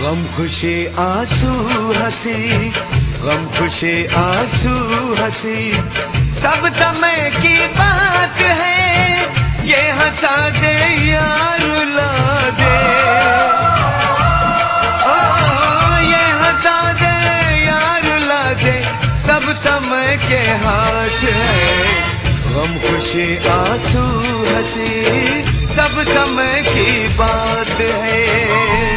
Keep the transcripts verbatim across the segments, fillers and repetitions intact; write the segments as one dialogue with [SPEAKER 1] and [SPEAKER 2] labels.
[SPEAKER 1] गम खुशी आंसू हंसी, गम खुशी आंसू हंसी सब समय की बात है। ये हंसा दे या रुला दे, ओ ये हंसा दे या रुला दे सब समय के हाथ है। गम खुशी आंसू हंसी सब समय की बात है।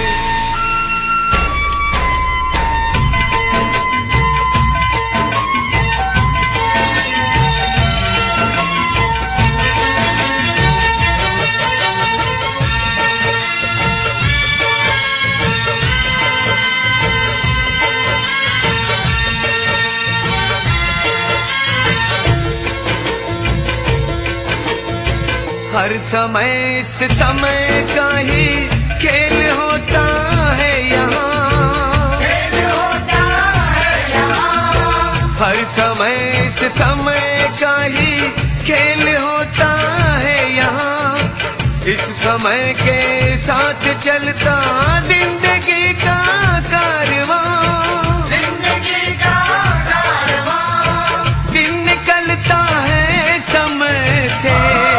[SPEAKER 1] हर समय इस समय का ही खेल होता है यहाँ, खेल होता है यहाँ। हर समय इस समय का ही खेल होता है यहाँ। इस समय के साथ चलता जिंदगी का कारवां, जिंदगी का कारवां। दिन निकलता है समय से,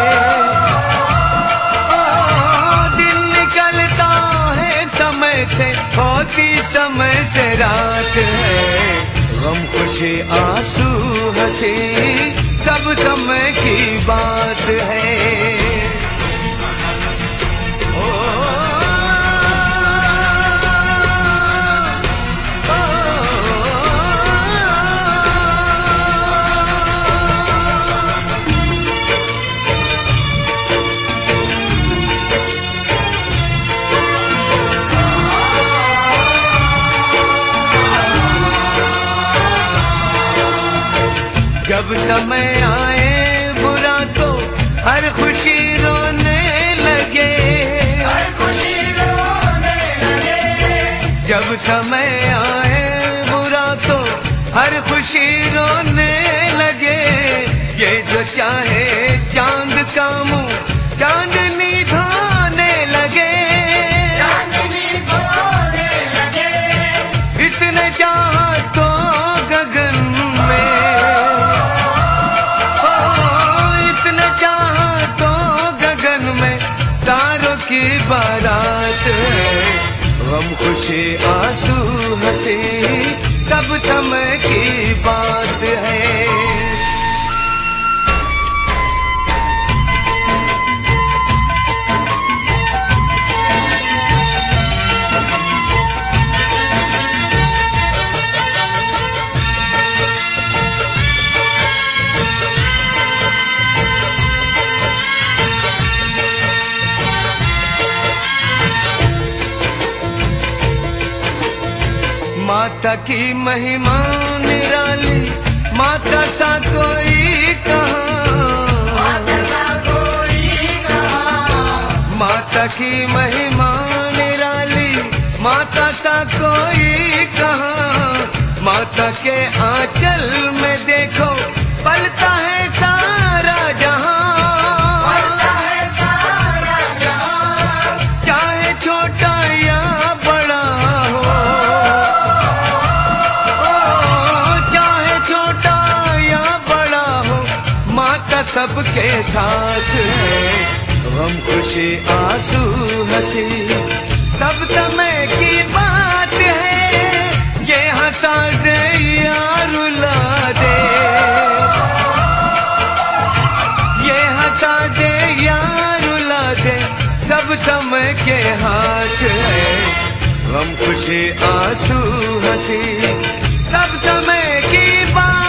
[SPEAKER 1] से होती समय से रात है। गम खुशी आंसू हंसी सब समय की बात है। जब समय आए बुरा तो हर खुशी रोने लगे, हर खुशी रोने लगे। जब समय आए बुरा तो हर खुशी रोने लगे। ये जो चाहे चांद का मुंह चांदनी धोने लगे, चांदनी धोने लगे। इसने चाहा तो गगन में, तारों की बारात है। गम खुशी आंसू हंसी सब समय की बात है। माता की महिमा निराली, माता सा कोई कहाँ, माता सा कोई कहाँ। माता की महिमा निराली, माता सा कोई कहाँ। माता के आंचल में देखो पलता है सारा जहां, पलता है सारा जहां। चाहे छोटा या बड़ा हो, सबके साथ है। गम खुशी आंसू हंसी सब समय की बात है। ये हंसा दे या रुला दे, ये हंसा दे या रुला दे सब समय के हाथ है। गम खुशी आंसू हंसी सब समय की बात